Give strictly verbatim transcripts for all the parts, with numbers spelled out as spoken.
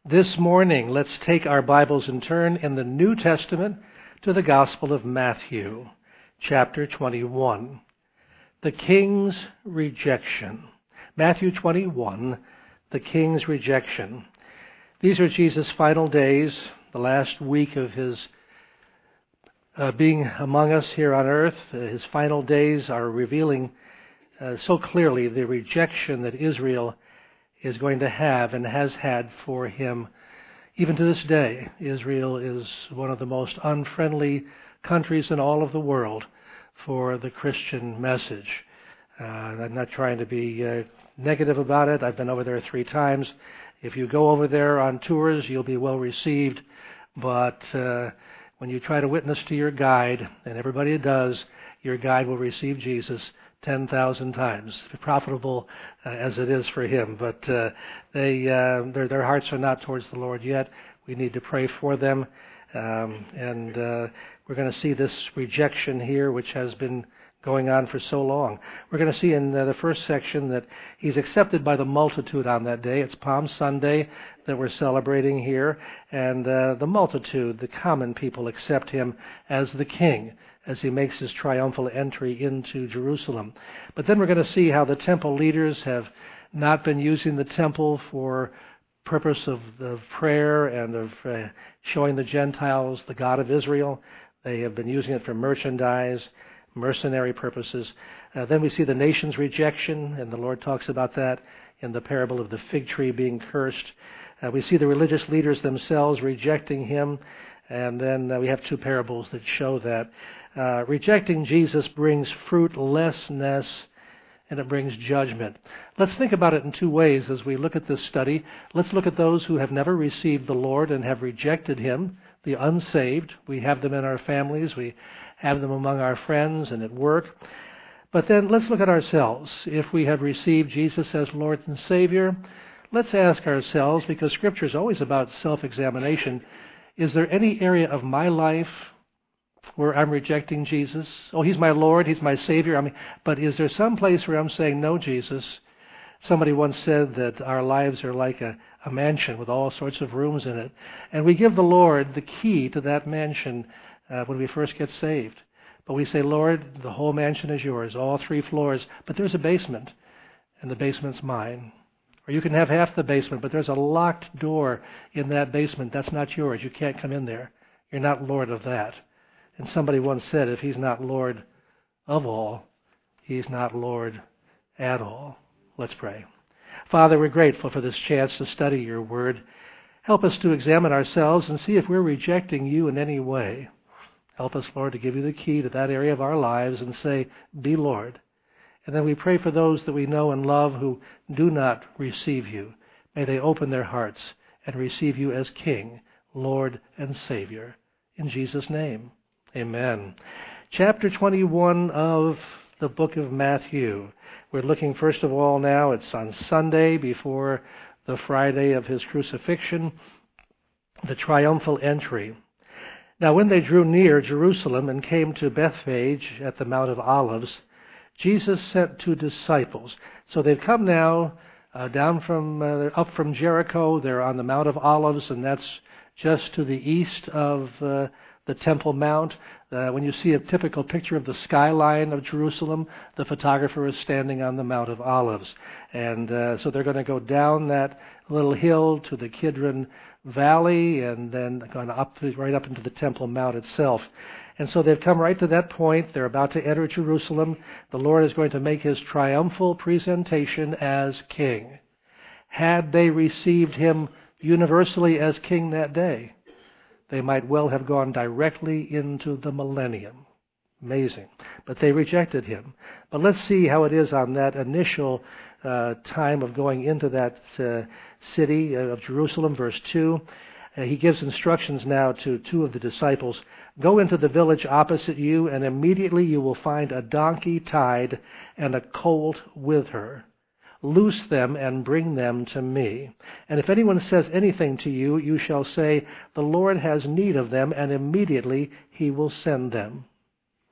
This morning, let's take our Bibles and turn in the New Testament to the Gospel of Matthew, chapter twenty-one. The King's Rejection. Matthew twenty-one, the King's Rejection. These are Jesus' final days, the last week of his uh, being among us here on earth. Uh, his final days are revealing uh, so clearly the rejection that Israel is going to have and has had for him. Even to this day, Israel is one of the most unfriendly countries in all of the world for the Christian message. Uh, I'm not trying to be uh, negative about it. I've been over there three times. If you go over there on tours, you'll be well received. But uh, when you try to witness to your guide, and everybody does, your guide will receive Jesus ten thousand times, profitable uh, as it is for him. But uh, they, uh, their, their hearts are not towards the Lord yet. We need to pray for them. Um, and uh, we're going to see this rejection here, which has been going on for so long. We're going to see in uh, the first section that he's accepted by the multitude on that day. It's Palm Sunday that we're celebrating here. And uh, the multitude, the common people, accept him as the king as he makes his triumphal entry into Jerusalem. But then we're going to see how the temple leaders have not been using the temple for purpose of, of prayer and of uh, showing the Gentiles the God of Israel. They have been using it for merchandise, mercenary purposes. Uh, then we see the nation's rejection, and the Lord talks about that in the parable of the fig tree being cursed. Uh, we see the religious leaders themselves rejecting him, and then uh, we have two parables that show that. Uh, rejecting Jesus brings fruitlessness, and it brings judgment. Let's think about it in two ways as we look at this study. Let's look at those who have never received the Lord and have rejected him, the unsaved. We have them in our families. We have them among our friends and at work. But then let's look at ourselves. If we have received Jesus as Lord and Savior, let's ask ourselves, because Scripture is always about self-examination, is there any area of my life where I'm rejecting Jesus? Oh, he's my Lord, he's my Savior. I mean, but is there some place where I'm saying, no, Jesus? Somebody once said that our lives are like a, a mansion with all sorts of rooms in it. And we give the Lord the key to that mansion uh, when we first get saved. But we say, Lord, the whole mansion is yours, all three floors. But there's a basement, and the basement's mine. Or you can have half the basement, but there's a locked door in that basement. That's not yours. You can't come in there. You're not Lord of that. And somebody once said, if he's not Lord of all, he's not Lord at all. Let's pray. Father, we're grateful for this chance to study your word. Help us to examine ourselves and see if we're rejecting you in any way. Help us, Lord, to give you the key to that area of our lives and say, be Lord. And then we pray for those that we know and love who do not receive you. May they open their hearts and receive you as King, Lord, and Savior. In Jesus' name. Amen. Chapter twenty-one of the book of Matthew. We're looking first of all now, it's on Sunday before the Friday of his crucifixion, the triumphal entry. Now when they drew near Jerusalem and came to Bethphage at the Mount of Olives, Jesus sent two disciples. So they've come now uh, down from, uh, up from Jericho. They're on the Mount of Olives, and that's just to the east of uh, the Temple Mount. Uh, when you see a typical picture of the skyline of Jerusalem, the photographer is standing on the Mount of Olives. And uh, so they're going to go down that little hill to the Kidron Valley and then going up right up into the Temple Mount itself. And so they've come right to that point. They're about to enter Jerusalem. The Lord is going to make his triumphal presentation as king. Had they received him universally as king that day, they might well have gone directly into the millennium. Amazing. But they rejected him. But let's see how it is on that initial uh, time of going into that uh, city of Jerusalem, verse two. Uh, he gives instructions now to two of the disciples. Go into the village opposite you, and immediately you will find a donkey tied and a colt with her. Loose them and bring them to me. And if anyone says anything to you, you shall say, the Lord has need of them, and immediately he will send them.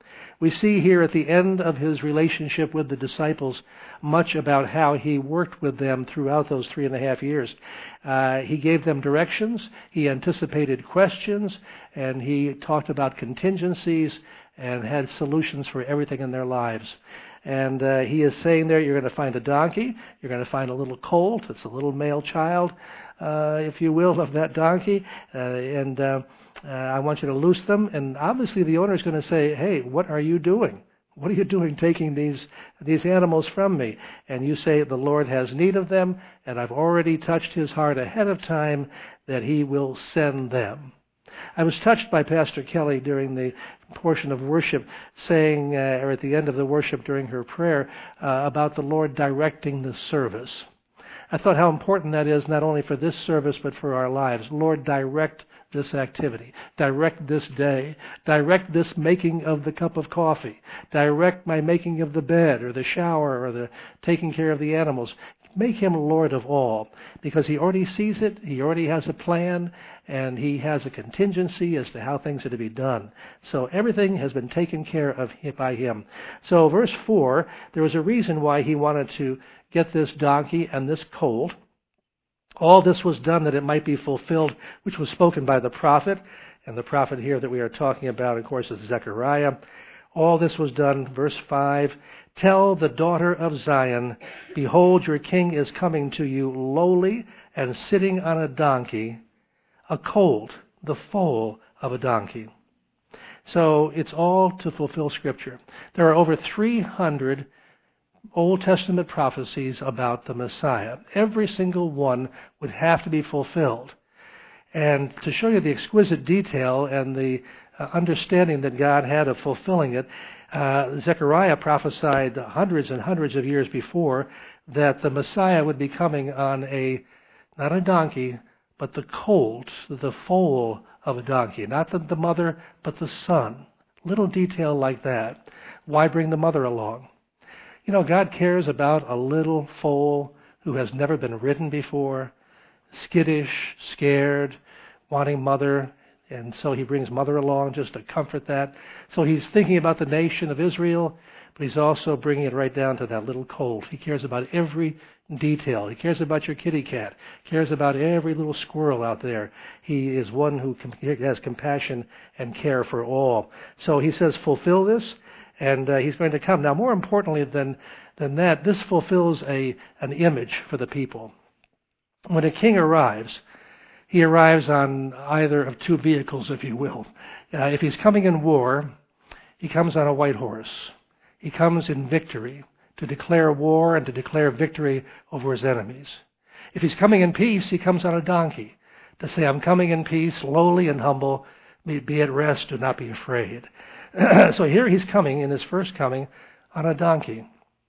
We see here at the end of his relationship with the disciples much about how he worked with them throughout those three and a half years. Uh, he gave them directions, he anticipated questions, and he talked about contingencies and had solutions for everything in their lives. And uh, he is saying there, you're going to find a donkey, you're going to find a little colt, it's a little male child, uh, if you will, of that donkey, uh, and uh, uh, I want you to loose them. And obviously the owner is going to say, hey, what are you doing? What are you doing taking these these animals from me? And you say, the Lord has need of them, and I've already touched his heart ahead of time that he will send them. I was touched by Pastor Kelly during the portion of worship, saying, uh, or at the end of the worship during her prayer, uh, about the Lord directing the service. I thought how important that is, not only for this service, but for our lives. Lord, direct this activity. Direct this day. Direct this making of the cup of coffee. Direct my making of the bed or the shower or the taking care of the animals. Make him Lord of all, because he already sees it, he already has a plan, and he has a contingency as to how things are to be done. So everything has been taken care of by him. So verse four, there was a reason why he wanted to get this donkey and this colt. All this was done that it might be fulfilled, which was spoken by the prophet, and the prophet here that we are talking about, of course, is Zechariah. All this was done, verse five, tell the daughter of Zion, behold, your king is coming to you lowly and sitting on a donkey, a colt, the foal of a donkey. So it's all to fulfill Scripture. There are over three hundred Old Testament prophecies about the Messiah. Every single one would have to be fulfilled. And to show you the exquisite detail and the uh, understanding that God had of fulfilling it, uh, Zechariah prophesied hundreds and hundreds of years before that the Messiah would be coming on a, not a donkey, but the colt, the foal of a donkey. Not the, the mother, but the son. Little detail like that. Why bring the mother along? You know, God cares about a little foal who has never been ridden before, skittish, scared, wanting mother, and so he brings mother along just to comfort that. So he's thinking about the nation of Israel, but he's also bringing it right down to that little colt. He cares about every detail. He cares about your kitty cat. He cares about every little squirrel out there. He is one who has compassion and care for all. So he says, fulfill this, and uh, he's going to come. Now, more importantly than, than that, this fulfills a an image for the people. When a king arrives, he arrives on either of two vehicles, if you will. Uh, if he's coming in war, he comes on a white horse. He comes in victory to declare war and to declare victory over his enemies. If he's coming in peace, he comes on a donkey to say, I'm coming in peace, lowly and humble, be at rest, do not be afraid. So here he's coming, in his first coming, on a donkey.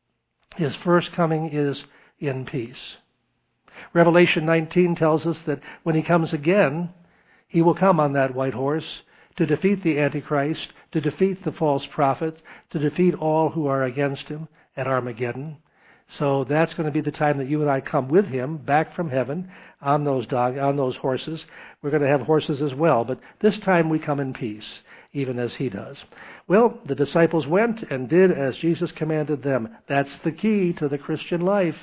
His first coming is in peace. Revelation nineteen tells us that when he comes again, he will come on that white horse to defeat the Antichrist, to defeat the false prophet, to defeat all who are against him at Armageddon. So that's going to be the time that you and I come with him back from heaven on those dog, on those horses. We're going to have horses as well, but this time we come in peace, even as he does. Well, the disciples went and did as Jesus commanded them. That's the key to the Christian life.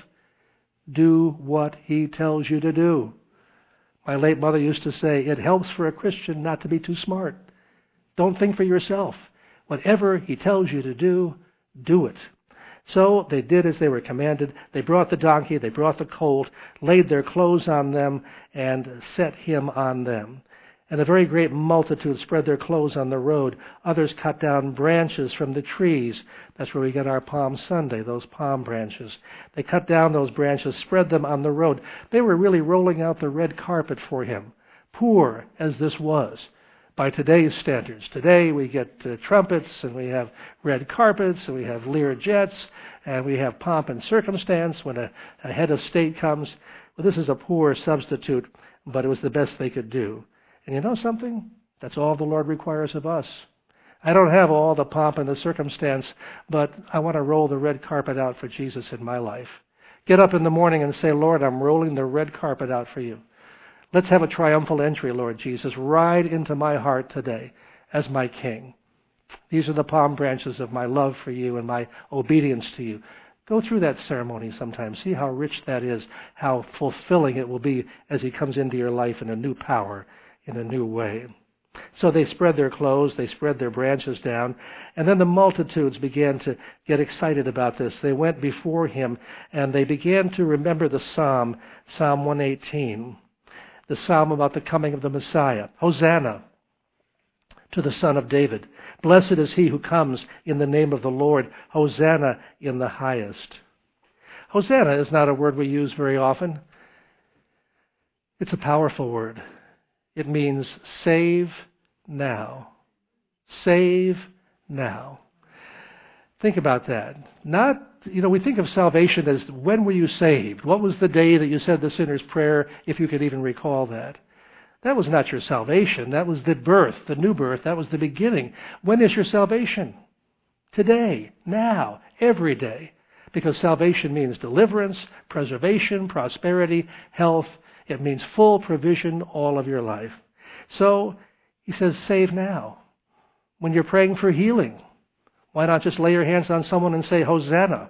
Do what he tells you to do. My late mother used to say, it helps for a Christian not to be too smart. Don't think for yourself. Whatever he tells you to do, do it. So they did as they were commanded. They brought the donkey, they brought the colt, laid their clothes on them, and set him on them. And a very great multitude spread their clothes on the road. Others cut down branches from the trees. That's where we get our Palm Sunday, those palm branches. They cut down those branches, spread them on the road. They were really rolling out the red carpet for him, poor as this was by today's standards. Today we get uh, trumpets, and we have red carpets, and we have Lear jets, and we have pomp and circumstance when a, a head of state comes. Well, this is a poor substitute, but it was the best they could do. And you know something? That's all the Lord requires of us. I don't have all the pomp and the circumstance, but I want to roll the red carpet out for Jesus in my life. Get up in the morning and say, Lord, I'm rolling the red carpet out for you. Let's have a triumphal entry, Lord Jesus. Ride into my heart today as my King. These are the palm branches of my love for you and my obedience to you. Go through that ceremony sometime. See how rich that is, how fulfilling it will be as he comes into your life in a new power, in a new way. So they spread their clothes, they spread their branches down, and then the multitudes began to get excited about this. They went before him, and they began to remember the psalm, Psalm one eighteen, the psalm about the coming of the Messiah. Hosanna to the Son of David. Blessed is he who comes in the name of the Lord. Hosanna in the highest. Hosanna is not a word we use very often. It's a powerful word. It means save now. Save now. Think about that. Not, you know, we think of salvation as when were you saved? What was the day that you said the sinner's prayer, if you could even recall that? That was not your salvation. That was the birth, the new birth. That was the beginning. When is your salvation? Today, now, every day. Because salvation means deliverance, preservation, prosperity, health. It means full provision all of your life. So he says, save now. When you're praying for healing, why not just lay your hands on someone and say, Hosanna?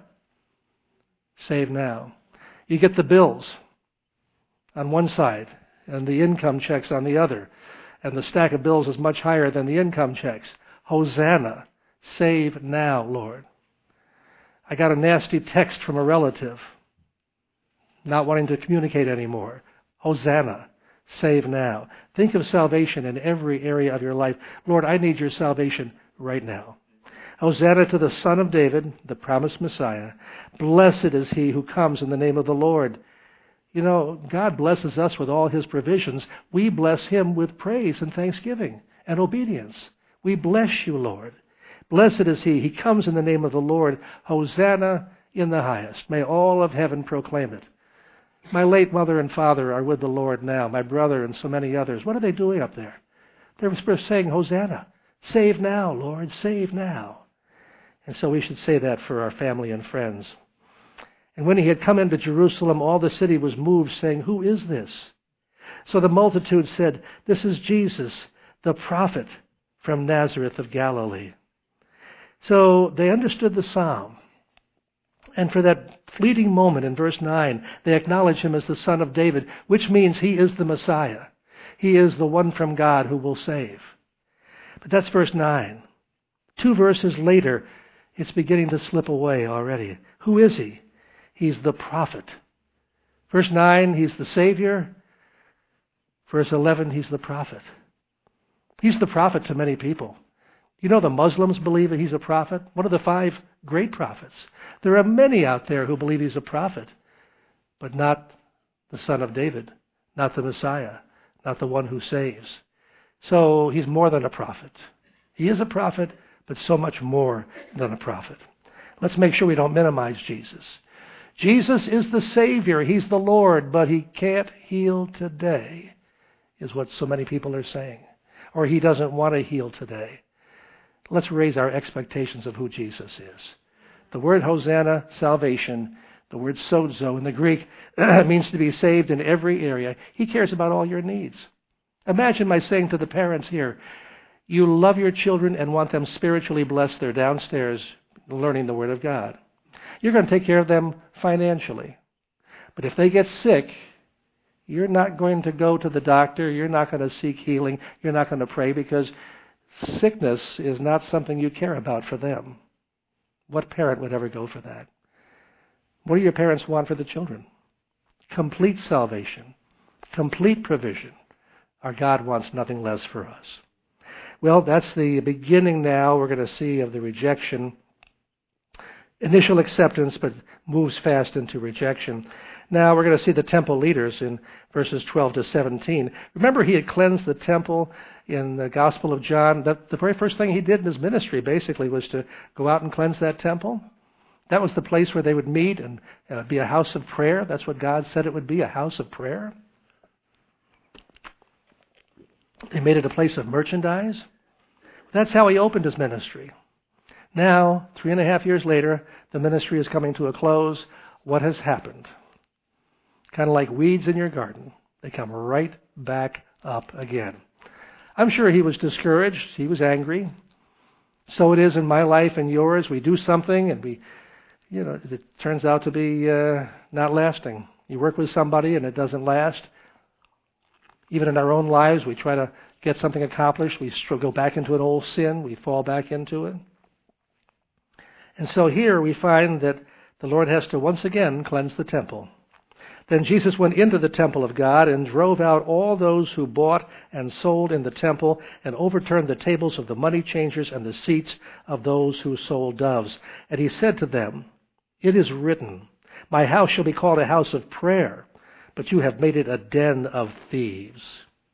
Save now. You get the bills on one side and the income checks on the other, and the stack of bills is much higher than the income checks. Hosanna. Save now, Lord. I got a nasty text from a relative, not wanting to communicate anymore. Hosanna. Save now. Think of salvation in every area of your life. Lord, I need your salvation right now. Hosanna to the Son of David, the promised Messiah. Blessed is he who comes in the name of the Lord. You know, God blesses us with all his provisions. We bless him with praise and thanksgiving and obedience. We bless you, Lord. Blessed is he. He comes in the name of the Lord. Hosanna in the highest. May all of heaven proclaim it. My late mother and father are with the Lord now. My brother and so many others. What are they doing up there? They're saying, Hosanna. Save now, Lord. Save now. And so we should say that for our family and friends. And when he had come into Jerusalem, all the city was moved, saying, who is this? So the multitude said, this is Jesus, the prophet from Nazareth of Galilee. So they understood the psalm. And for that fleeting moment in verse nine, they acknowledge him as the Son of David, which means he is the Messiah. He is the one from God who will save. But that's verse nine. Two verses later, it's beginning to slip away already. Who is he? He's the prophet. Verse nine, he's the Savior. Verse eleven, he's the prophet. He's the prophet to many people. You know the Muslims believe that he's a prophet? One of the five great prophets. There are many out there who believe he's a prophet, but not the Son of David, not the Messiah, not the one who saves. So he's more than a prophet. He is a prophet, but so much more than a prophet. Let's make sure we don't minimize Jesus. Jesus is the Savior. He's the Lord, but he can't heal today, is what so many people are saying. Or he doesn't want to heal today. Let's raise our expectations of who Jesus is. The word Hosanna, salvation. The word sozo in the Greek means to be saved in every area. He cares about all your needs. Imagine my saying to the parents here, you love your children and want them spiritually blessed. They're downstairs learning the Word of God. You're going to take care of them financially. But if they get sick, you're not going to go to the doctor. You're not going to seek healing. You're not going to pray because sickness is not something you care about for them. What parent would ever go for that? What do your parents want for the children? Complete salvation, complete provision. Our God wants nothing less for us. Well, that's the beginning now we're going to see of the rejection. Initial acceptance, but moves fast into rejection. Now we're going to see the temple leaders in verses twelve to seventeen. Remember, he had cleansed the temple in the Gospel of John. That the very first thing he did in his ministry basically was to go out and cleanse that temple. That was the place where they would meet and uh, be a house of prayer. That's what God said it would be, a house of prayer. They made it a place of merchandise. That's how he opened his ministry. Now, three and a half years later, the ministry is coming to a close. What has happened? Kind of like weeds in your garden. They come right back up again. I'm sure he was discouraged. He was angry. So it is in my life and yours. We do something and we, you know, it turns out to be uh, not lasting. You work with somebody and it doesn't last. Even in our own lives, we try to get something accomplished. We go back into an old sin. We fall back into it. And so here we find that the Lord has to once again cleanse the temple. Then Jesus went into the temple of God and drove out all those who bought and sold in the temple and overturned the tables of the money changers and the seats of those who sold doves. And he said to them, "It is written, my house shall be called a house of prayer, but you have made it a den of thieves."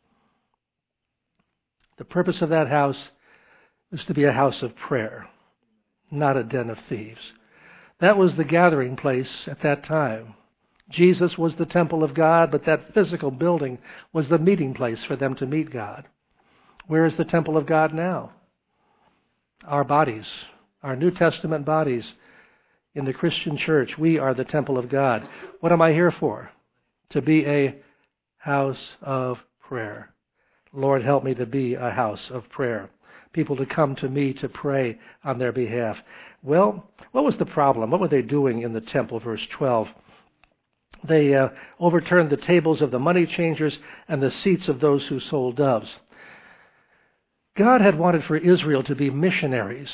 The purpose of that house is to be a house of prayer, not a den of thieves. That was the gathering place at that time. Jesus was the temple of God, but that physical building was the meeting place for them to meet God. Where is the temple of God now? Our bodies, our New Testament bodies in the Christian church. We are the temple of God. What am I here for? To be a house of prayer. Lord, help me to be a house of prayer. People to come to me to pray on their behalf. Well, what was the problem? What were they doing in the temple? Verse twelve. They uh, overturned the tables of the money changers and the seats of those who sold doves. God had wanted for Israel to be missionaries.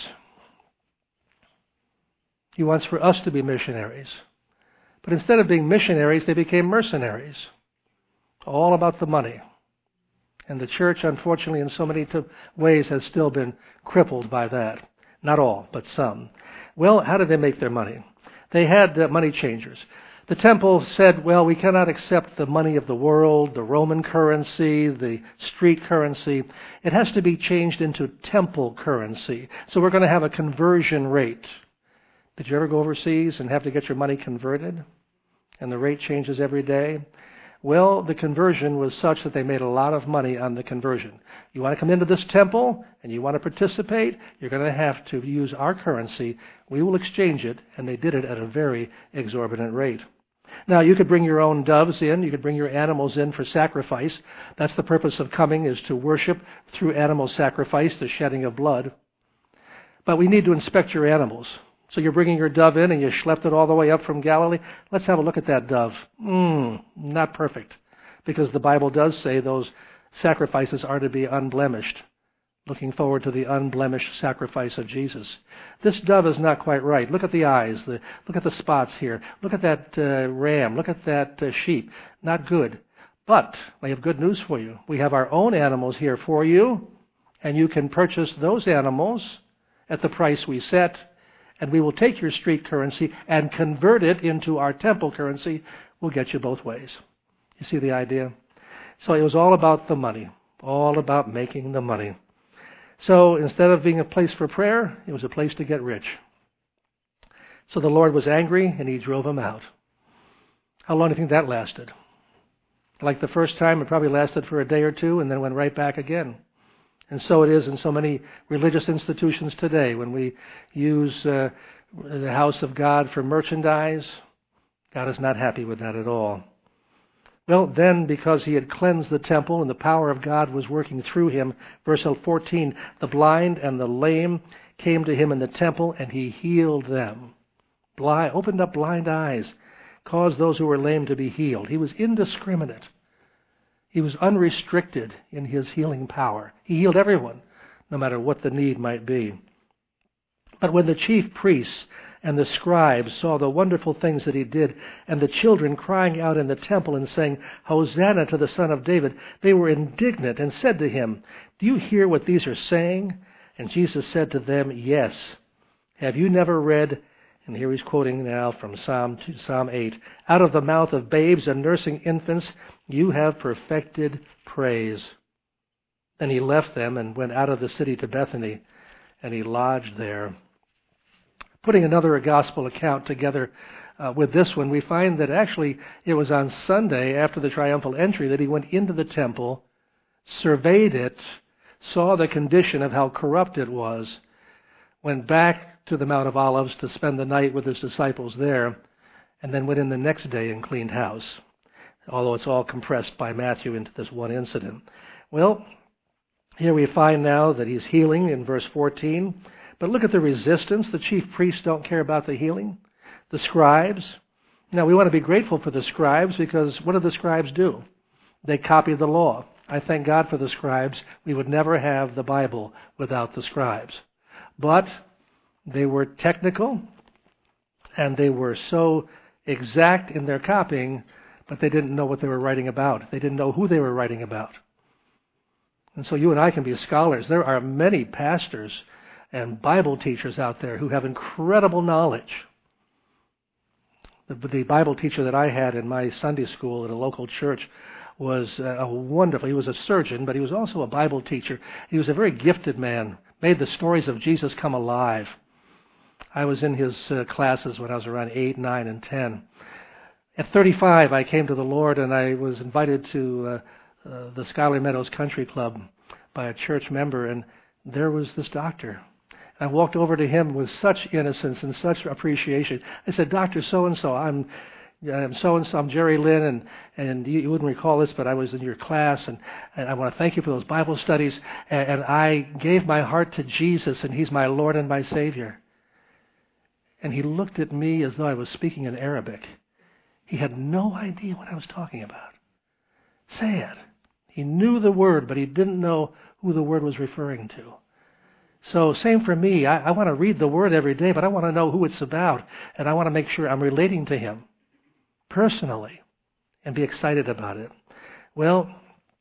He wants for us to be missionaries. But instead of being missionaries, they became mercenaries. All about the money. And the church, unfortunately, in so many ways has still been crippled by that. Not all, but some. Well, how did they make their money? They had uh, money changers. The temple said, well, we cannot accept the money of the world, the Roman currency, the street currency. It has to be changed into temple currency. So we're going to have a conversion rate. Did you ever go overseas and have to get your money converted? And the rate changes every day? Well, the conversion was such that they made a lot of money on the conversion. You want to come into this temple and you want to participate, you're going to have to use our currency. We will exchange it, and they did it at a very exorbitant rate. Now, you could bring your own doves in. You could bring your animals in for sacrifice. That's the purpose of coming, is to worship through animal sacrifice, the shedding of blood. But we need to inspect your animals. So you're bringing your dove in and you schlepped it all the way up from Galilee. Let's have a look at that dove. Mmm, not perfect. Because the Bible does say those sacrifices are to be unblemished. Looking forward to the unblemished sacrifice of Jesus. This dove is not quite right. Look at the eyes. The, look at the spots here. Look at that uh, ram. Look at that uh, sheep. Not good. But I have good news for you. We have our own animals here for you, and you can purchase those animals at the price we set, and we will take your street currency and convert it into our temple currency. We'll get you both ways. You see the idea? So it was all about the money. All about making the money. So instead of being a place for prayer, it was a place to get rich. So the Lord was angry and he drove them out. How long do you think that lasted? Like the first time, it probably lasted for a day or two and then went right back again. And so it is in so many religious institutions today. When we use uh, the house of God for merchandise, God is not happy with that at all. Well, then, because he had cleansed the temple and the power of God was working through him, verse fourteen, the blind and the lame came to him in the temple, and he healed them. Blind, opened up blind eyes, caused those who were lame to be healed. He was indiscriminate. He was unrestricted in his healing power. He healed everyone, no matter what the need might be. But when the chief priests and the scribes saw the wonderful things that he did, and the children crying out in the temple and saying, Hosanna to the Son of David, they were indignant and said to him, Do you hear what these are saying? And Jesus said to them, Yes. Have you never read, and here he's quoting now from Psalm Psalm eight, Out of the mouth of babes and nursing infants you have perfected praise. Then he left them and went out of the city to Bethany, and he lodged there. Putting another gospel account together uh, with this one, we find that actually it was on Sunday after the triumphal entry that he went into the temple, surveyed it, saw the condition of how corrupt it was, went back to the Mount of Olives to spend the night with his disciples there, and then went in the next day and cleaned house, although it's all compressed by Matthew into this one incident. Well, here we find now that he's healing in verse fourteen. But look at the resistance. The chief priests don't care about the healing. The scribes. Now, we want to be grateful for the scribes because what do the scribes do? They copy the law. I thank God for the scribes. We would never have the Bible without the scribes. But they were technical, and they were so exact in their copying, but they didn't know what they were writing about. They didn't know who they were writing about. And so you and I can be scholars. There are many pastors and Bible teachers out there who have incredible knowledge. The, the Bible teacher that I had in my Sunday school at a local church was a wonderful, he was a surgeon, but he was also a Bible teacher. He was a very gifted man, made the stories of Jesus come alive. I was in his uh, classes when I was around eight, nine, and ten. At thirty-five, I came to the Lord, and I was invited to uh, uh, the Scholarly Meadows Country Club by a church member, and there was this doctor. I walked over to him with such innocence and such appreciation. I said, Doctor so-and-so, I'm I'm so-and-so, I'm Jerry Lynn, and, and you, you wouldn't recall this, but I was in your class, and, and I want to thank you for those Bible studies, and, and I gave my heart to Jesus, and He's my Lord and my Savior. And he looked at me as though I was speaking in Arabic. He had no idea what I was talking about. Sad. He knew the word, but he didn't know who the word was referring to. So same for me. I, I want to read the word every day, but I want to know who it's about, and I want to make sure I'm relating to him personally and be excited about it. Well,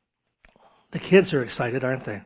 the kids are excited, aren't they?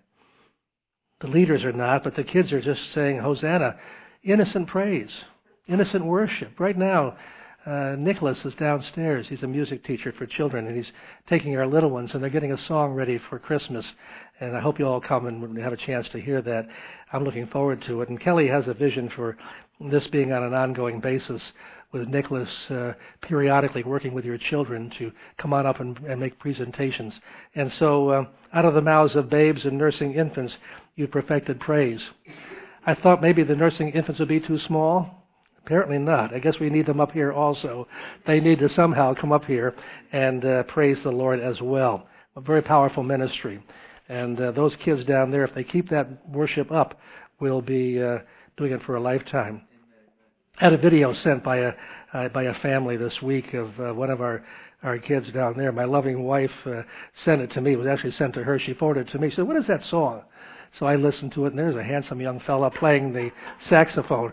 The leaders are not, but the kids are just saying, Hosanna, innocent praise, innocent worship. Right now, uh, Nicholas is downstairs. He's a music teacher for children, and he's taking our little ones, and they're getting a song ready for Christmas. And I hope you all come and have a chance to hear that. I'm looking forward to it. And Kelly has a vision for this being on an ongoing basis, with Nicholas uh, periodically working with your children to come on up and, and make presentations. And so uh, out of the mouths of babes and nursing infants, you perfected praise. I thought maybe the nursing infants would be too small. Apparently not. I guess we need them up here also. They need to somehow come up here and uh, praise the Lord as well. A very powerful ministry. And uh, those kids down there, if they keep that worship up, will be uh, doing it for a lifetime. I had a video sent by a uh, by a family this week of uh, one of our, our kids down there. My loving wife uh, sent it to me. It was actually sent to her. She forwarded it to me. She said, what is that song? So I listened to it, and there's a handsome young fella playing the saxophone.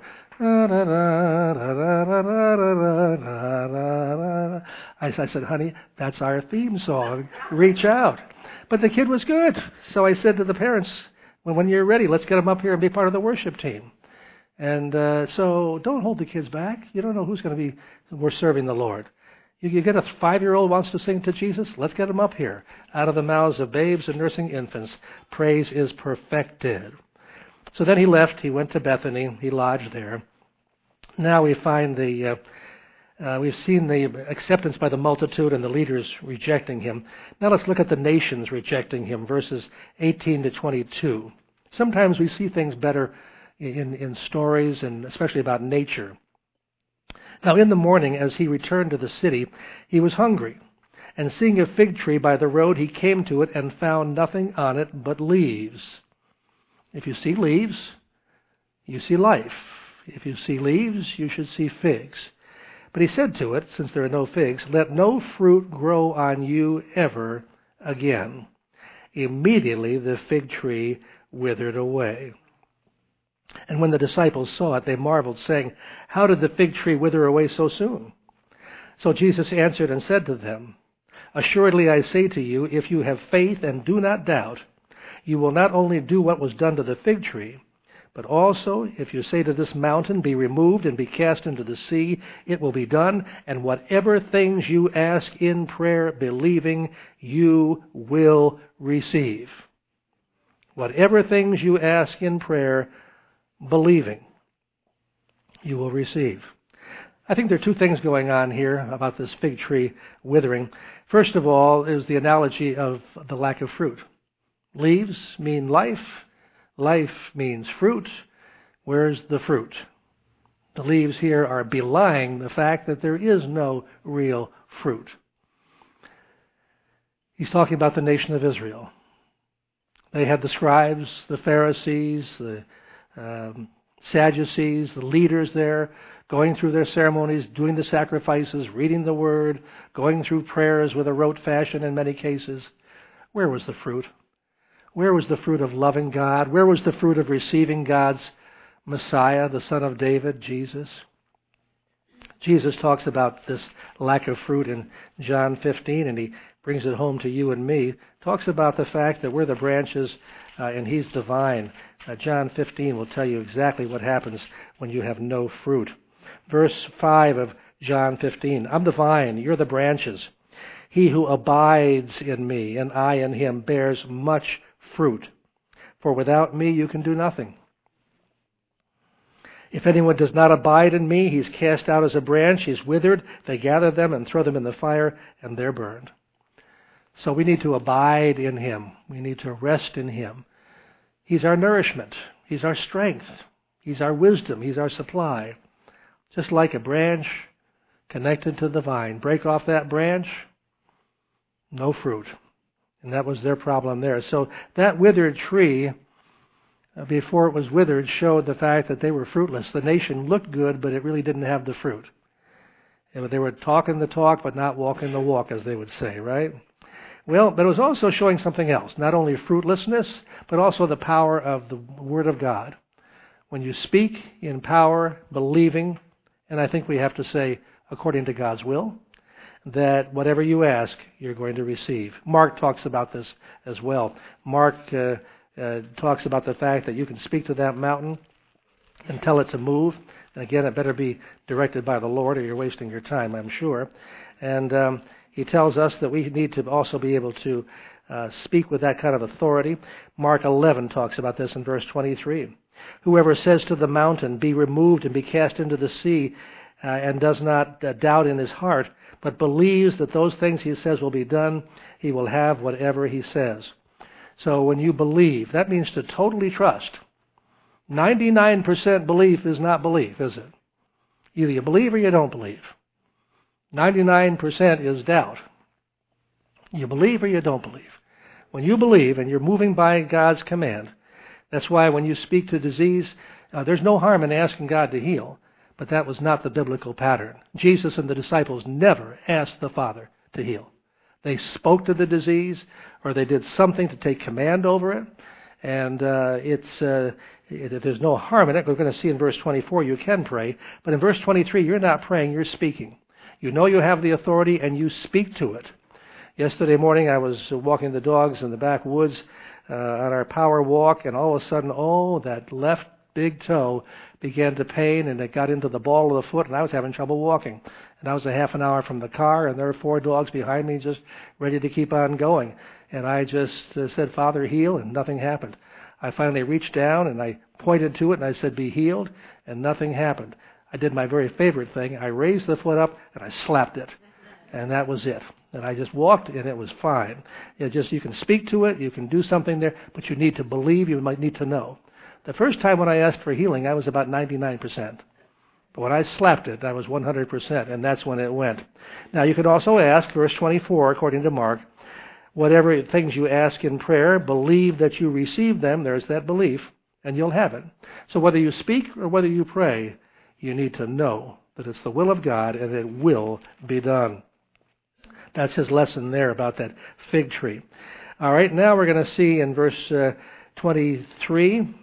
I said, honey, that's our theme song. Reach out. But the kid was good. So I said to the parents, well, when you're ready, let's get them up here and be part of the worship team. And uh, so don't hold the kids back. You don't know who's going to be, we're serving the Lord. You, you get a five-year-old wants to sing to Jesus, let's get him up here. Out of the mouths of babes and nursing infants, praise is perfected. So then he left. He went to Bethany. He lodged there. Now we find the, uh, uh, we've seen the acceptance by the multitude and the leaders rejecting him. Now let's look at the nations rejecting him, verses eighteen to twenty-two. Sometimes we see things better in, in stories, and especially about nature. Now in the morning, as he returned to the city, he was hungry. And seeing a fig tree by the road, he came to it and found nothing on it but leaves. If you see leaves, you see life. If you see leaves, you should see figs. But he said to it, since there are no figs, let no fruit grow on you ever again. Immediately the fig tree withered away. And when the disciples saw it, they marveled, saying, how did the fig tree wither away so soon? So Jesus answered and said to them, assuredly I say to you, if you have faith and do not doubt, you will not only do what was done to the fig tree, but also if you say to this mountain, be removed and be cast into the sea, it will be done. And whatever things you ask in prayer, believing, you will receive. Whatever things you ask in prayer, believing, you will receive. I think there are two things going on here about this fig tree withering. First of all is the analogy of the lack of fruit. Leaves mean life. Life means fruit. Where's the fruit? The leaves here are belying the fact that there is no real fruit. He's talking about the nation of Israel. They had the scribes, the Pharisees, the um, Sadducees, the leaders there, going through their ceremonies, doing the sacrifices, reading the Word, going through prayers with a rote fashion in many cases. Where was the fruit? Where was the fruit of loving God? Where was the fruit of receiving God's Messiah, the Son of David, Jesus? Jesus talks about this lack of fruit in John fifteen, and he brings it home to you and me. Talks about the fact that we're the branches uh, and he's the vine. Uh, John fifteen will tell you exactly what happens when you have no fruit. Verse five of John fifteen, I'm the vine, you're the branches. He who abides in me and I in him bears much fruit. For without me you can do nothing. If anyone does not abide in me, he's cast out as a branch, he's withered. They gather them and throw them in the fire, and they're burned. So we need to abide in him. We need to rest in him. He's our nourishment. He's our strength. He's our wisdom. He's our supply. Just like a branch connected to the vine. Break off that branch, no fruit. And that was their problem there. So that withered tree, before it was withered, showed the fact that they were fruitless. The nation looked good, but it really didn't have the fruit. And they were talking the talk, but not walking the walk, as they would say, right? Well, but it was also showing something else. Not only fruitlessness, but also the power of the Word of God. When you speak in power, believing, and I think we have to say, according to God's will, that whatever you ask, you're going to receive. Mark talks about this as well. Mark uh, uh, talks about the fact that you can speak to that mountain and tell it to move. And again, it better be directed by the Lord or you're wasting your time, I'm sure. And um, he tells us that we need to also be able to uh, speak with that kind of authority. Mark eleven talks about this in verse twenty-three. Whoever says to the mountain, be removed and be cast into the sea, uh, and does not uh, doubt in his heart, but believes that those things he says will be done, he will have whatever he says. So when you believe, that means to totally trust. ninety-nine percent belief is not belief, is it? Either you believe or you don't believe. ninety-nine percent is doubt. You believe or you don't believe. When you believe and you're moving by God's command, that's why when you speak to disease, uh, there's no harm in asking God to heal, but that was not the biblical pattern. Jesus and the disciples never asked the Father to heal. They spoke to the disease, or they did something to take command over it, and uh, it's uh, it, there's no harm in it. We're going to see in verse twenty-four you can pray, but in verse twenty-three you're not praying, you're speaking. You know you have the authority, and you speak to it. Yesterday morning I was walking the dogs in the backwoods uh, on our power walk, and all of a sudden, oh, that left big toe began to pain, and it got into the ball of the foot, and I was having trouble walking. And I was a half an hour from the car, and there were four dogs behind me just ready to keep on going. And I just uh, said, Father, heal, and nothing happened. I finally reached down, and I pointed to it, and I said, be healed, and nothing happened. I did my very favorite thing. I raised the foot up, and I slapped it. And that was it. And I just walked, and it was fine. It just you can speak to it, you can do something there, but you need to believe, you might need to know. The first time when I asked for healing, I was about ninety-nine percent. But when I slapped it, I was one hundred percent, and that's when it went. Now, you could also ask, verse twenty-four, according to Mark, whatever things you ask in prayer, believe that you receive them. There's that belief, and you'll have it. So whether you speak or whether you pray, you need to know that it's the will of God, and it will be done. That's his lesson there about that fig tree. All right, now we're going to see in verse uh, twenty-three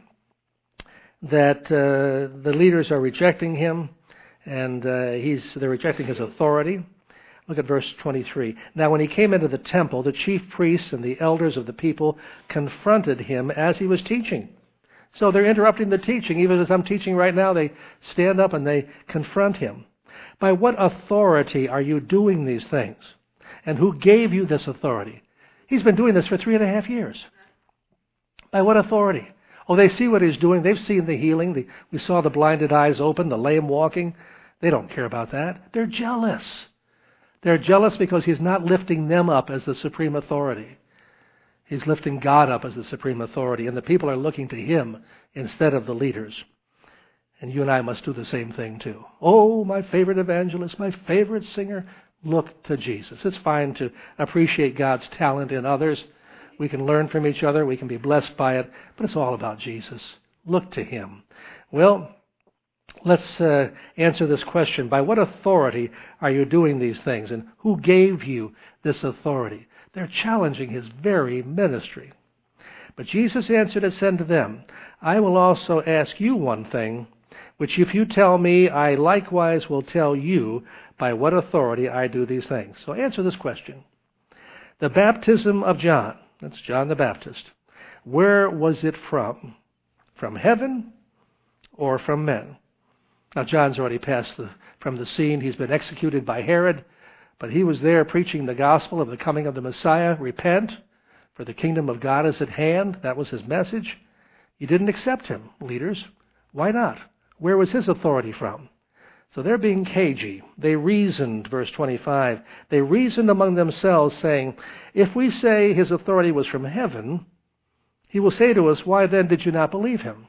that uh, the leaders are rejecting him, and uh, he's they're rejecting his authority. Look at verse twenty-three. Now when he came into the temple, the chief priests and the elders of the people confronted him as he was teaching. So they're interrupting the teaching. Even as I'm teaching right now, they stand up and they confront him. By what authority are you doing these things? And who gave you this authority? He's been doing this for three and a half years. By what authority? Oh, they see what he's doing. They've seen the healing. The, we saw the blinded eyes open, the lame walking. They don't care about that. They're jealous. They're jealous because he's not lifting them up as the supreme authority. He's lifting God up as the supreme authority, and the people are looking to him instead of the leaders. And you and I must do the same thing too. Oh, my favorite evangelist, my favorite singer. Look to Jesus. It's fine to appreciate God's talent in others. We can learn from each other. We can be blessed by it. But it's all about Jesus. Look to him. Well, let's uh, answer this question. By what authority are you doing these things? And who gave you this authority? They're challenging his very ministry. But Jesus answered and said to them, I will also ask you one thing, which if you tell me, I likewise will tell you by what authority I do these things. So answer this question. The baptism of John, that's John the Baptist, where was it from? From heaven or from men? Now, John's already passed the, from the scene. He's been executed by Herod, but he was there preaching the gospel of the coming of the Messiah. Repent, for the kingdom of God is at hand. That was his message. You didn't accept him, leaders. Why not? Where was his authority from? So they're being cagey. They reasoned, verse twenty-five. They reasoned among themselves, saying, if we say his authority was from heaven, he will say to us, why then did you not believe him?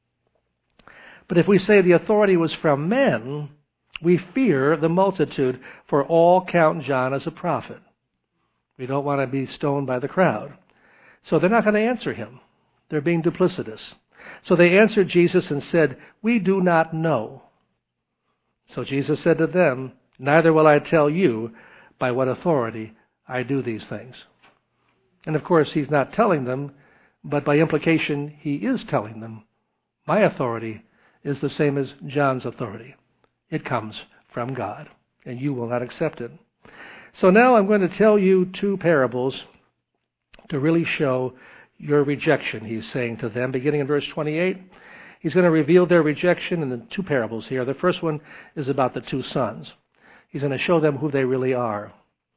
But if we say the authority was from men, we fear the multitude, for all count John as a prophet. We don't want to be stoned by the crowd. So they're not going to answer him. They're being duplicitous. So they answered Jesus and said, we do not know. So Jesus said to them, neither will I tell you by what authority I do these things. And of course, he's not telling them, but by implication, he is telling them, my authority is the same as John's authority. It comes from God, and you will not accept it. So now I'm going to tell you two parables to really show your rejection, he's saying to them, beginning in verse twenty-eight. He's going to reveal their rejection in the two parables here. The first one is about the two sons. He's going to show them who they really are.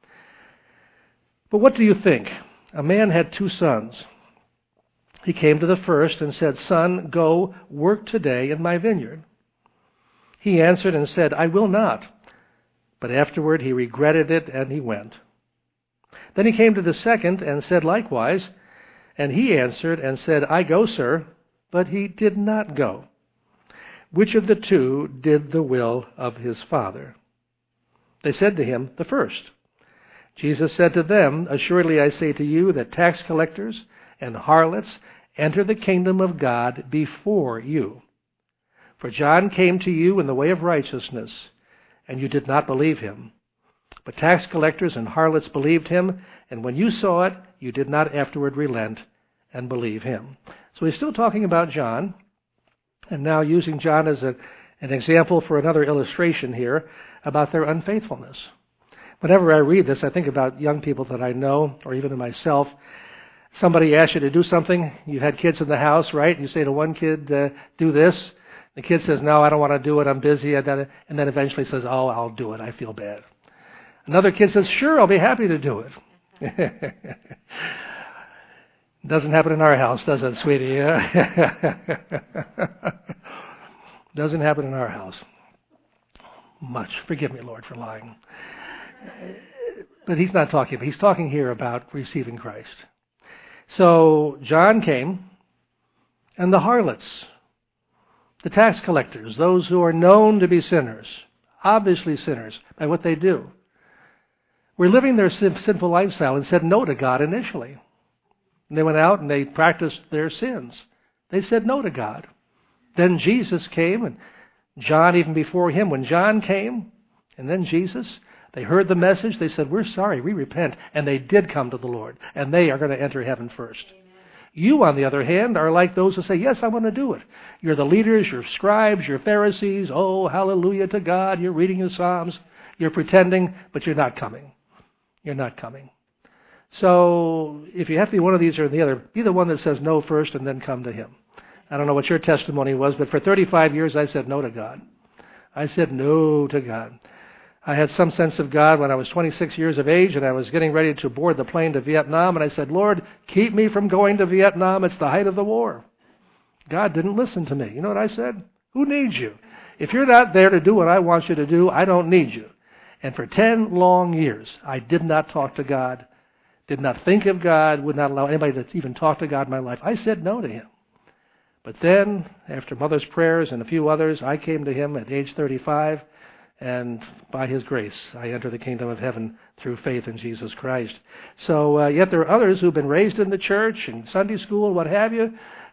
But what do you think? A man had two sons. He came to the first and said, son, go work today in my vineyard. He answered and said, I will not. But afterward he regretted it, and he went. Then he came to the second and said likewise, and he answered and said, I go, sir. But he did not go. Which of the two did the will of his father? They said to him, the first. Jesus said to them, assuredly I say to you that tax collectors and harlots enter the kingdom of God before you. For John came to you in the way of righteousness, and you did not believe him. But tax collectors and harlots believed him, and when you saw it, you did not afterward relent and believe him. So he's still talking about John, and now using John as a, an example for another illustration here about their unfaithfulness. Whenever I read this, I think about young people that I know, or even myself. Somebody asks you to do something. You had kids in the house, right? You say to one kid, uh, do this. The kid says, no, I don't want to do it. I'm busy. And then, and then eventually says, oh, I'll do it. I feel bad. Another kid says, sure, I'll be happy to do it. Doesn't happen in our house, does it, sweetie? Doesn't happen in our house. Much. Forgive me, Lord, for lying. But he's not talking. He's talking here about receiving Christ. So John came, and the harlots, the tax collectors, those who are known to be sinners, obviously sinners by what they do, were living their sinful lifestyle and said no to God initially. And they went out and they practiced their sins. They said no to God. Then Jesus came, and John even before him. When John came, and then Jesus, they heard the message. They said, we're sorry, we repent. And they did come to the Lord. And they are going to enter heaven first. Amen. You, on the other hand, are like those who say, yes, I want to do it. You're the leaders, you're scribes, you're Pharisees. Oh, hallelujah to God. You're reading your Psalms. You're pretending, but you're not coming. You're not coming. So if you have to be one of these or the other, be the one that says no first and then come to him. I don't know what your testimony was, but for thirty-five years I said no to God. I said no to God. I had some sense of God when I was twenty-six years of age and I was getting ready to board the plane to Vietnam, and I said, Lord, keep me from going to Vietnam. It's the height of the war. God didn't listen to me. You know what I said? Who needs you? If you're not there to do what I want you to do, I don't need you. And for ten long years, I did not talk to God. Did not think of God, would not allow anybody to even talk to God in my life. I said no to him. But then, after Mother's prayers and a few others, I came to him at age thirty-five, and by his grace, I enter the kingdom of heaven through faith in Jesus Christ. So, uh, yet there are others who've been raised in the church and Sunday school, what have you,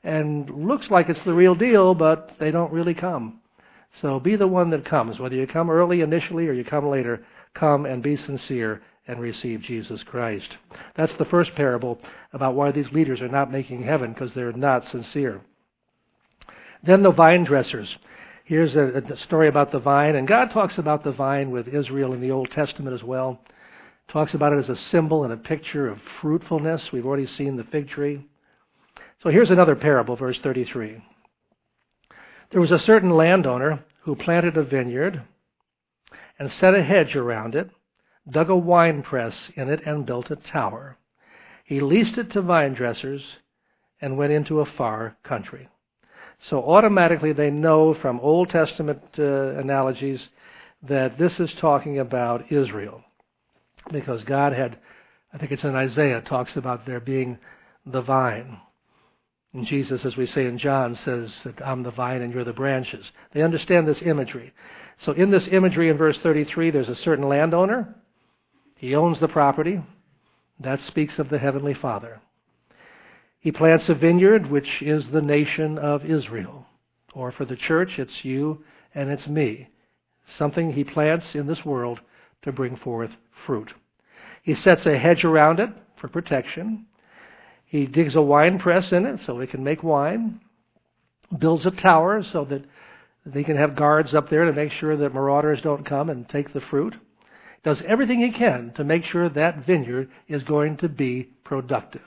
and looks like it's the real deal, but they don't really come. So be the one that comes. Whether you come early initially or you come later, come and be sincere and receive Jesus Christ. That's the first parable about why these leaders are not making heaven, because they're not sincere. Then the vine dressers. Here's a, a story about the vine, and God talks about the vine with Israel in the Old Testament as well. Talks about it as a symbol and a picture of fruitfulness. We've already seen the fig tree. So here's another parable, verse thirty-three. There was a certain landowner who planted a vineyard and set a hedge around it, dug a wine press in it, and built a tower. He leased it to vine dressers and went into a far country. So automatically they know from Old Testament uh, analogies that this is talking about Israel. Because God had, I think it's in Isaiah, talks about there being the vine. And Jesus, as we say in John, says that I'm the vine and you're the branches. They understand this imagery. So in this imagery in verse thirty-three, there's a certain landowner. He owns the property. That speaks of the Heavenly Father. He plants a vineyard, which is the nation of Israel. Or for the church, it's you and it's me. Something he plants in this world to bring forth fruit. He sets a hedge around it for protection. He digs a wine press in it so it can make wine. Builds a tower so that they can have guards up there to make sure that marauders don't come and take the fruit. Does everything he can to make sure that vineyard is going to be productive.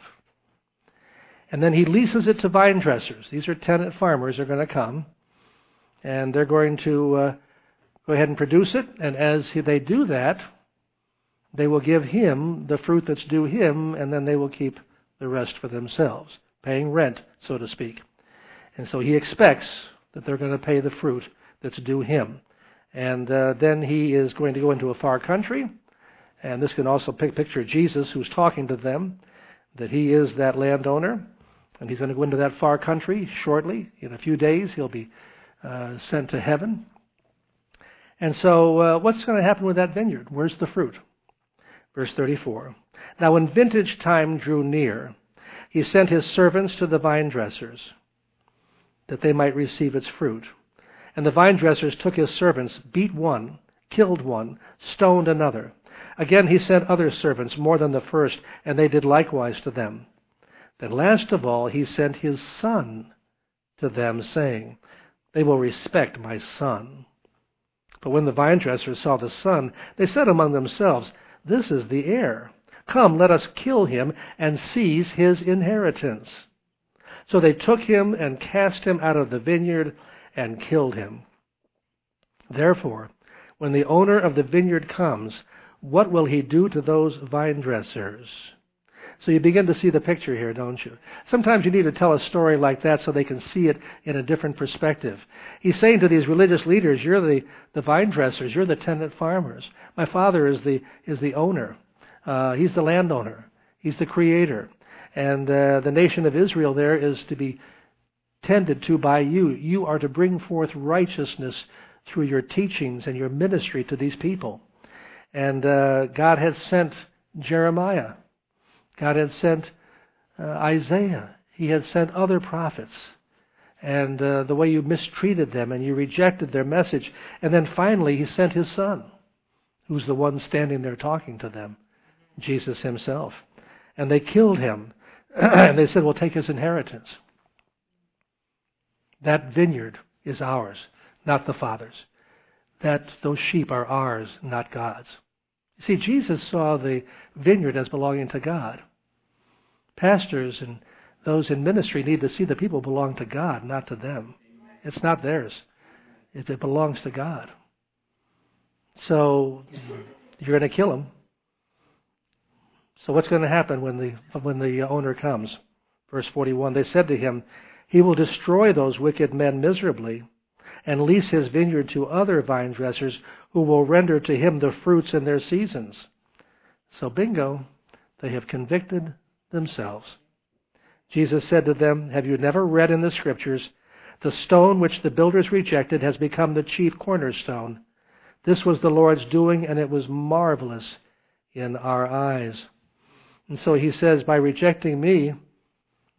And then he leases it to vine dressers. These are tenant farmers who are going to come, and they're going to uh, go ahead and produce it. And as they do that, they will give him the fruit that's due him, and then they will keep the rest for themselves, paying rent, so to speak. And so he expects that they're going to pay the fruit that's due him. And uh, then he is going to go into a far country, and this can also picture Jesus who's talking to them, that he is that landowner, and he's going to go into that far country shortly. In a few days, he'll be uh, sent to heaven. And so uh, what's going to happen with that vineyard? Where's the fruit? Verse thirty-four. Now when vintage time drew near, he sent his servants to the vine dressers, that they might receive its fruit. And the vine dressers took his servants, beat one, killed one, stoned another. Again he sent other servants, more than the first, and they did likewise to them. Then last of all he sent his son to them, saying, They will respect my son. But when the vine dressers saw the son, they said among themselves, This is the heir. Come, let us kill him and seize his inheritance. So they took him and cast him out of the vineyard and killed him. Therefore, when the owner of the vineyard comes, what will he do to those vine dressers? So you begin to see the picture here, don't you? Sometimes you need to tell a story like that so they can see it in a different perspective. He's saying to these religious leaders, you're the, the vine dressers, you're the tenant farmers. My father is the, is the owner. Uh, he's the landowner. He's the creator. And uh, the nation of Israel there is to be tended to by you. You are to bring forth righteousness through your teachings and your ministry to these people. And uh, God had sent Jeremiah. God had sent uh, Isaiah. He had sent other prophets. And uh, the way you mistreated them and you rejected their message. And then finally he sent his son, who's the one standing there talking to them, Jesus himself. And they killed him. And they said, well, take his inheritance. That vineyard is ours, not the Father's. That those sheep are ours, not God's. See, Jesus saw the vineyard as belonging to God. Pastors and those in ministry need to see the people belong to God, not to them. It's not theirs. It belongs to God. So you're going to kill them. So what's going to happen when the when the owner comes? Verse forty-one, they said to him, He will destroy those wicked men miserably and lease his vineyard to other vine dressers who will render to him the fruits in their seasons. So bingo, they have convicted themselves. Jesus said to them, Have you never read in the Scriptures, the stone which the builders rejected has become the chief cornerstone. This was the Lord's doing, and it was marvelous in our eyes. And so he says, by rejecting me,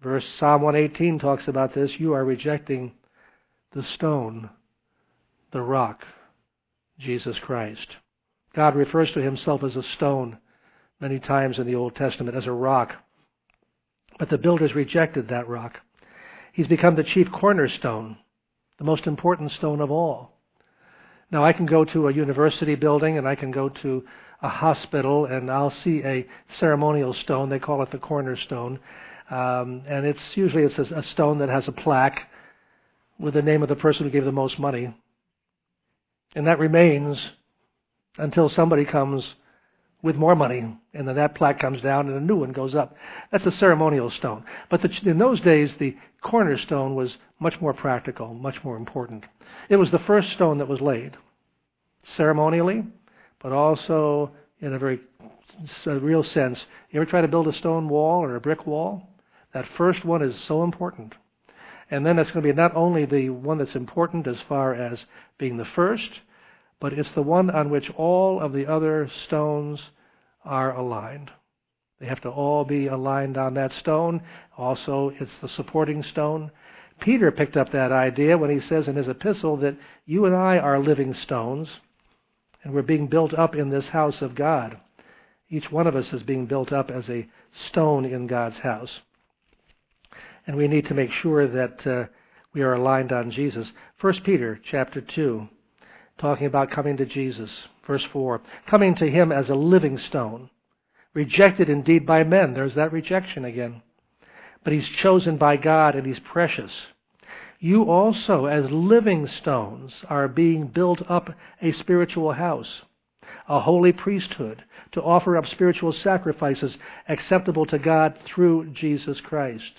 Verse Psalm one eighteen talks about this. You are rejecting the stone, the rock, Jesus Christ. God refers to himself as a stone many times in the Old Testament, as a rock. But the builders rejected that rock. He's become the chief cornerstone, the most important stone of all. Now, I can go to a university building and I can go to a hospital and I'll see a ceremonial stone. They call it the cornerstone. Um, and it's usually it's a, a stone that has a plaque with the name of the person who gave the most money. And that remains until somebody comes with more money, and then that plaque comes down and a new one goes up. That's a ceremonial stone. But the, in those days, the cornerstone was much more practical, much more important. It was the first stone that was laid, ceremonially, but also in a very a real sense. You ever try to build a stone wall or a brick wall? That first one is so important. And then it's going to be not only the one that's important as far as being the first, but it's the one on which all of the other stones are aligned. They have to all be aligned on that stone. Also, it's the supporting stone. Peter picked up that idea when he says in his epistle that you and I are living stones, and we're being built up in this house of God. Each one of us is being built up as a stone in God's house. And we need to make sure that uh, we are aligned on Jesus. First Peter chapter two. Talking about coming to Jesus. Verse four, coming to him as a living stone, rejected indeed by men. There's that rejection again. But he's chosen by God and he's precious. You also, as living stones, are being built up a spiritual house, a holy priesthood, to offer up spiritual sacrifices acceptable to God through Jesus Christ.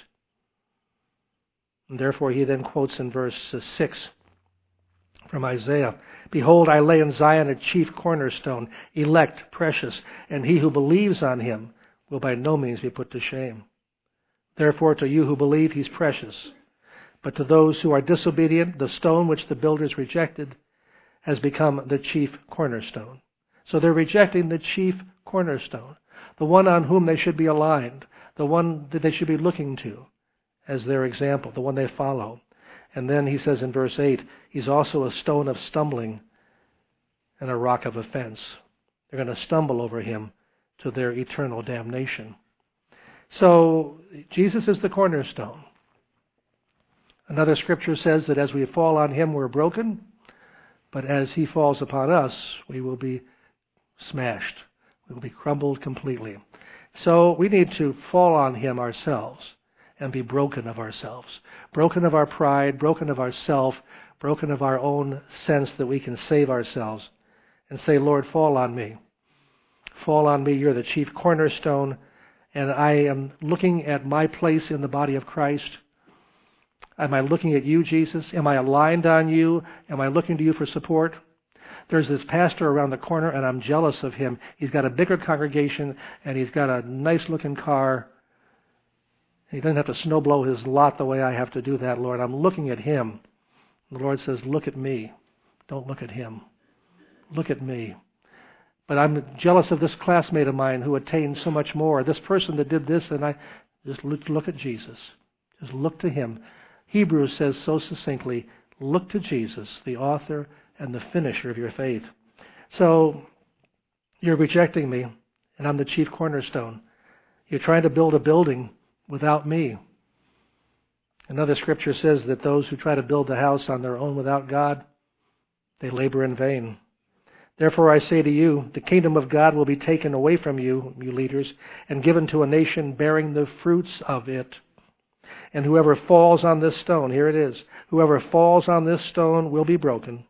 And therefore he then quotes in verse six from Isaiah, behold, I lay in Zion a chief cornerstone, elect, precious, and he who believes on him will by no means be put to shame. Therefore, to you who believe, he's precious. But to those who are disobedient, the stone which the builders rejected has become the chief cornerstone. So they're rejecting the chief cornerstone, the one on whom they should be aligned, the one that they should be looking to as their example, the one they follow. And then he says in verse eight, he's also a stone of stumbling and a rock of offense. They're going to stumble over him to their eternal damnation. So Jesus is the cornerstone. Another scripture says that as we fall on him, we're broken, but as he falls upon us, we will be smashed. We will be crumbled completely. So we need to fall on him ourselves and be broken of ourselves, broken of our pride, broken of ourself, broken of our own sense that we can save ourselves, and say, Lord, fall on me. Fall on me. You're the chief cornerstone, and I am looking at my place in the body of Christ. Am I looking at you, Jesus? Am I aligned on you? Am I looking to you for support? There's this pastor around the corner, and I'm jealous of him. He's got a bigger congregation, and he's got a nice-looking car. He doesn't have to snowblow his lot the way I have to do that, Lord. I'm looking at him. The Lord says, look at me. Don't look at him. Look at me. But I'm jealous of this classmate of mine who attained so much more. This person that did this, and I just look, look at Jesus. Just look to him. Hebrews says so succinctly, look to Jesus, the author and the finisher of your faith. So you're rejecting me, and I'm the chief cornerstone. You're trying to build a building without me. Another scripture says that those who try to build the house on their own without God, they labor in vain. Therefore I say to you, the kingdom of God will be taken away from you, you leaders, and given to a nation bearing the fruits of it. And whoever falls on this stone, here it is, whoever falls on this stone will be broken,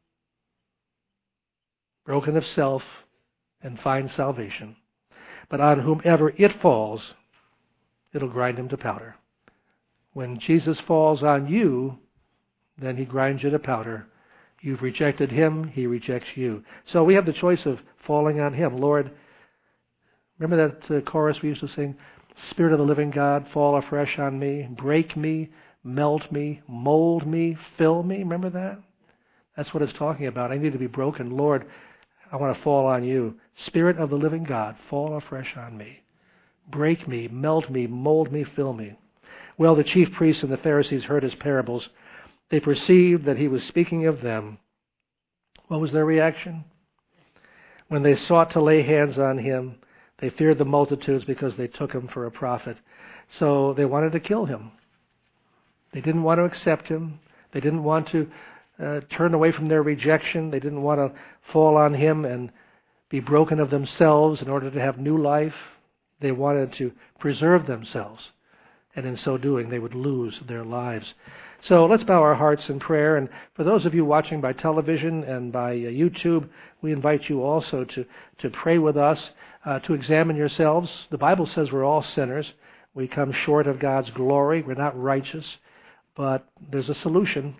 broken of self, and find salvation. But on whomever it falls, it'll grind him to powder. When Jesus falls on you, then he grinds you to powder. You've rejected him, he rejects you. So we have the choice of falling on him. Lord, remember that uh, chorus we used to sing? Spirit of the living God, fall afresh on me, break me, melt me, mold me, fill me. Remember that? That's what it's talking about. I need to be broken. Lord, I want to fall on you. Spirit of the living God, fall afresh on me. Break me, melt me, mold me, fill me. Well, the chief priests and the Pharisees heard his parables. They perceived that he was speaking of them. What was their reaction? When they sought to lay hands on him, they feared the multitudes because they took him for a prophet. So they wanted to kill him. They didn't want to accept him. They didn't want to uh, turn away from their rejection. They didn't want to fall on him and be broken of themselves in order to have new life. They wanted to preserve themselves. And in so doing, they would lose their lives. So let's bow our hearts in prayer. And for those of you watching by television and by uh, YouTube, we invite you also to, to pray with us, uh, to examine yourselves. The Bible says we're all sinners. We come short of God's glory. We're not righteous. But there's a solution.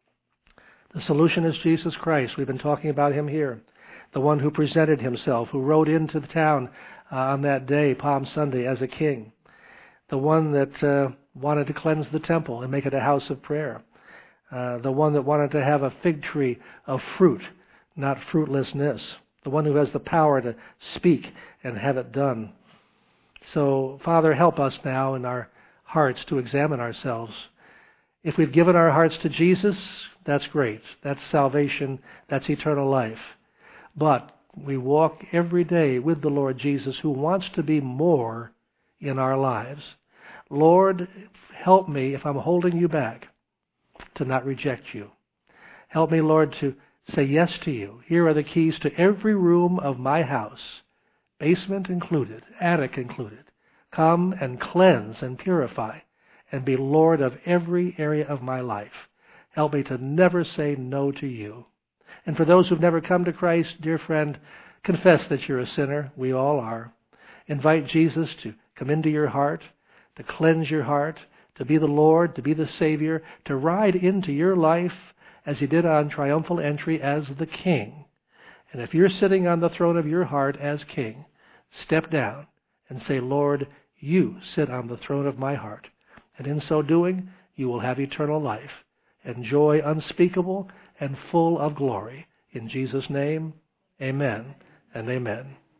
The solution is Jesus Christ. We've been talking about him here. The one who presented himself, who rode into the town uh, on that day, Palm Sunday, as a king. The one that uh, wanted to cleanse the temple and make it a house of prayer. Uh, the one that wanted to have a fig tree of fruit, not fruitlessness. The one who has the power to speak and have it done. So, Father, help us now in our hearts to examine ourselves. If we've given our hearts to Jesus, that's great. That's salvation. That's eternal life. But we walk every day with the Lord Jesus, who wants to be more in our lives. Lord, help me, if I'm holding you back, to not reject you. Help me, Lord, to say yes to you. Here are the keys to every room of my house, basement included, attic included. Come and cleanse and purify and be Lord of every area of my life. Help me to never say no to you. And for those who've never come to Christ, dear friend, confess that you're a sinner. We all are. Invite Jesus to come into your heart, to cleanse your heart, to be the Lord, to be the Savior, to ride into your life as he did on triumphal entry as the King. And if you're sitting on the throne of your heart as King, step down and say, Lord, you sit on the throne of my heart. And in so doing, you will have eternal life and joy unspeakable and full of glory. In Jesus' name, amen and amen.